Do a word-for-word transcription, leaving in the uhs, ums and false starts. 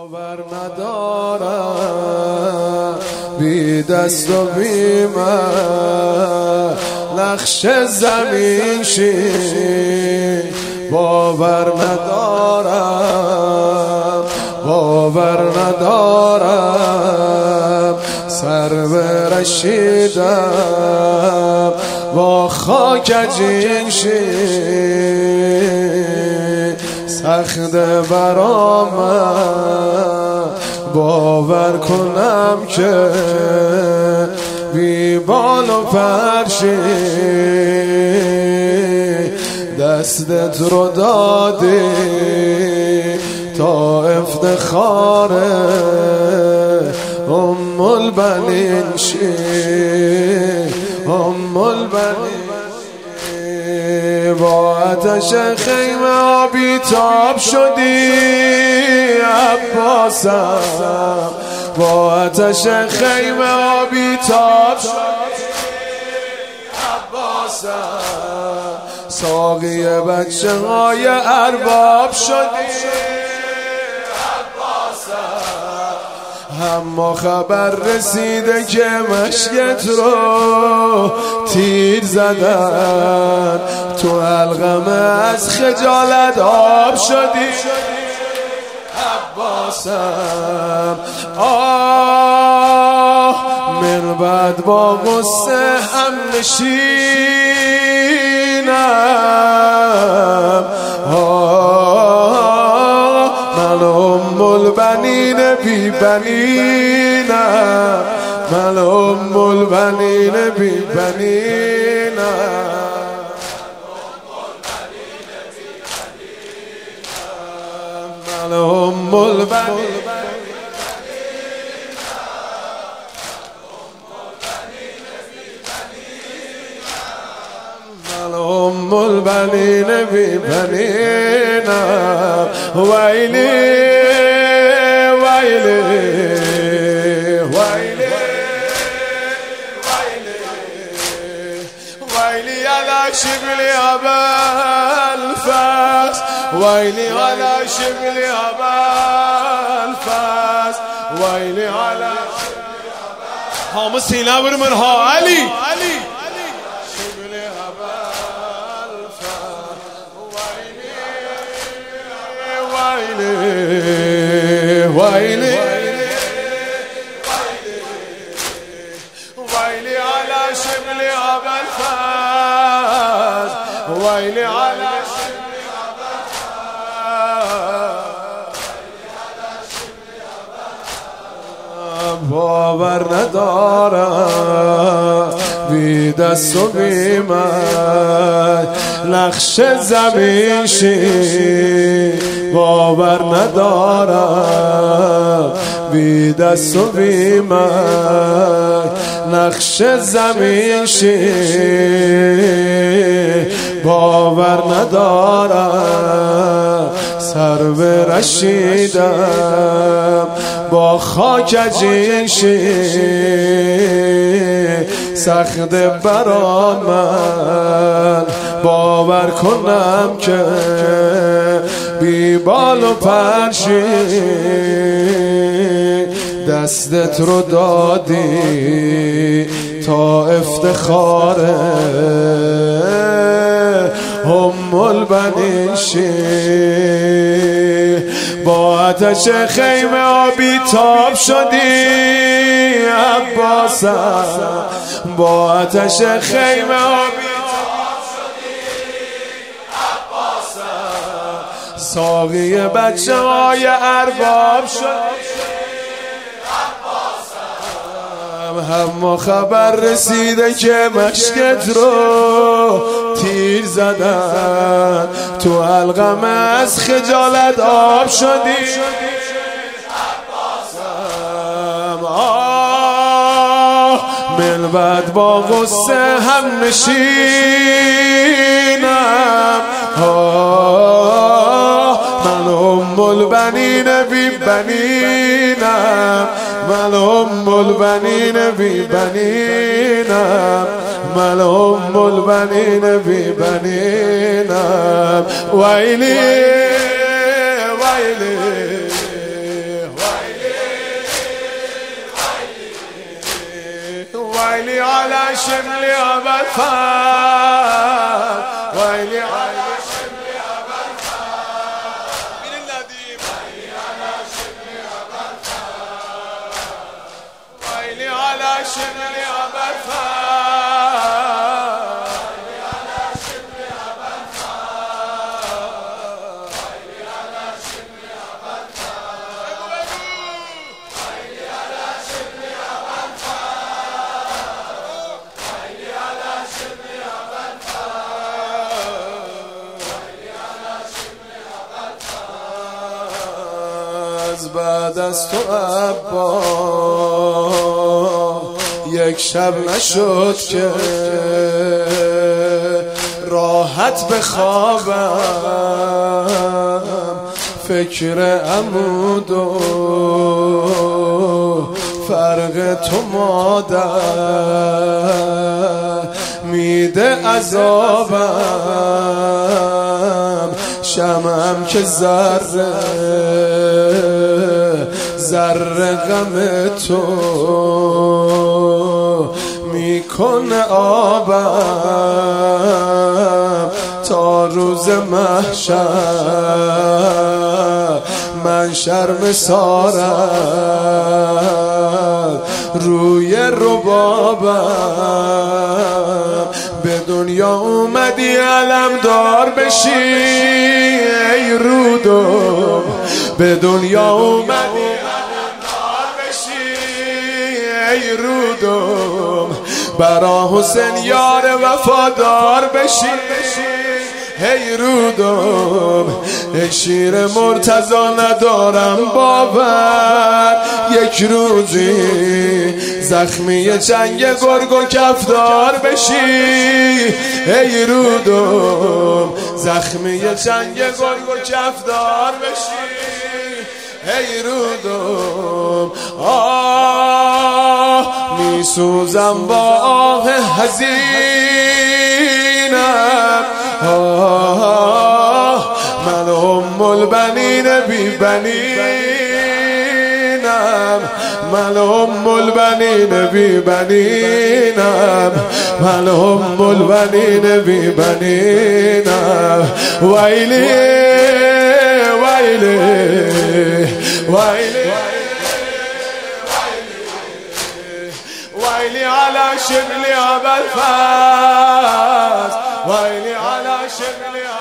باور ندارم بی دست و بی من نقش زمین شی باور ندارم باور ندارم سر برشیدم با خاک جین شی سخت برام باور کنم که بی بال و پرشی دستت رو دادی تا افتخار ام البنین شی ام البنین با آتش خیمه آبی تاب شدی عباسم با آتش خیمه آبی تاب شدی عباسم ساقی بچه های ارباب شدی اما خبر رسیده که مشکت رو تیر زدن تو حلقم از خجالت آب شدی عباسم آه من بعد با غصه هم نشینم آه من ام البنین بی بنینم من ام البنین بی بنینم من ام البنین ام البنین بی بنینم ویلی ویلی ویلی ویلی علی شبل ابوالفضل ویلی علی شبل ابوالفضل ویلی علی همه سینه برمون ها علی علی ويلي ويلي ويلي على شبل ابوالفضل ويلي على شبل ابوالفضل باور ندارم بی دست و بی من نقش زمین شی باور ندارم بی دست و بی من نقش زمین شی باور ندارم سر برشیدم با خاک جین شی سخت بران من باور کنم که بی بال و پرشی دستت رو دادی تا افتخار ام البنین شی با آتش خیمه آبی تاب شدی عباسم با آتش خیمه آبی تاب شدی عباسم ساقی بچه های ارباب شدی اما خبر رسیده که مشکت رو تیر زدن تو حلقم از خجالت آب شدی آه من بعد با غصه هم نشینم آه من ام البنین بی بنینم من ام البنین بی بنینم من ام البنین بی بنینم ویلی ویلی ويلي على شمل أبا الفات ويلي على شمل أبا الفات من النديم ويلي على شمل أبا الفات ويلي على شمل أبا الفات ويلي على شمل أبا الفات ويلي على شمل أبا الفات ويلي على شمل أبا الفات ويلي على شمل أبا الفات ويلي على شمل أبا الفات بعد از تو عباس یک شب نشد که راحت بخوابم فکر عمود و فرق تو مادر میده عذابم شمعم که ذره ذره غم تو میکنه آبم تا روز محشر من شرم سارم روی ربابم به دنیا اومدی علم دار بشی ای رودم به دنیا اومدی علم دار بشی ای رودم برا حسین یار وفادار بشی هی رودم ای شیر مرتضی ندارم باور یک روزی زخمی جنگ گرگ و کفدار بشی ای رودم زخمی جنگ گرگ و کفدار بشی ای رودم آه میسوزم با آه حزینم آه من ام البنین بی بنینم من ام البنین بی بنینم من ام البنین بی بنینم ویلی ویلی ویلی ويلي على شمل أبا الفاس ويلي على شمل